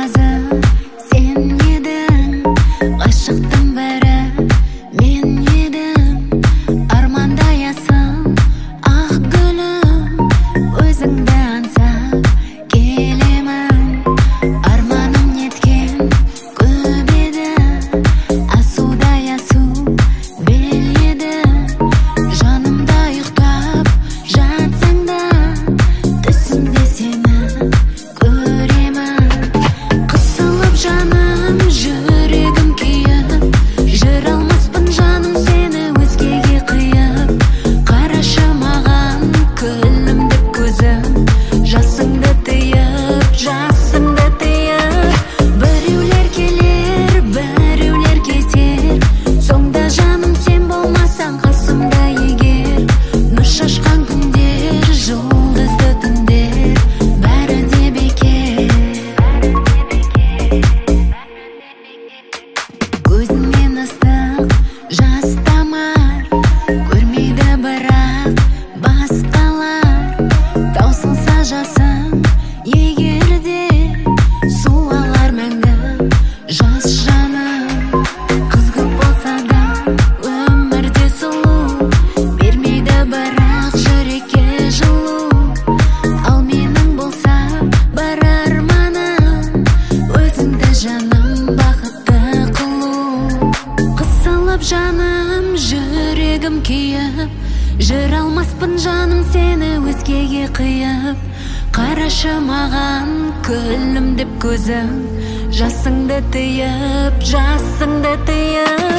разы сен едің, ғашықтың бәрі мен едім. Армандаясың ақ гүлім, өзіңді аңсап келемін. Арманым неткен көп еді, асудай асу бел еді. Жанымда ұйықтап жатсаң да, түсімде сені көремін. Қысылып жаным, жүрегім күйіп, жүре алмаспын жаным сені өзгеге қиып. Қарашы маған күлімдеп көзім, жасыңды тыйып, жасыңды тыйып. Біреулер келер, біреулер кетер, соңда жаным сен болмасаң қасымда егер. Нұр шашқан күндер, жұлдызды түндер, бәрі де бекер. Көзіңнен ыстық жас тамар, көрмейді бірақ басқалар. Таусылса жасың егер де, суалар мәңгі жас жаным. Қыз көп болса да өмірде сұлу, бермейді бірақ жүрекке жылу. Ал менің болса бар арманым, өзіңді жаным бақытты қылу. Қысылып жаным, жүрегім күйіп, жүре алмаспын жаным сені өзгеге қиып. Қарашы маған күлімдеп көзім, жасыңды тыйып, жасыңды тыйып.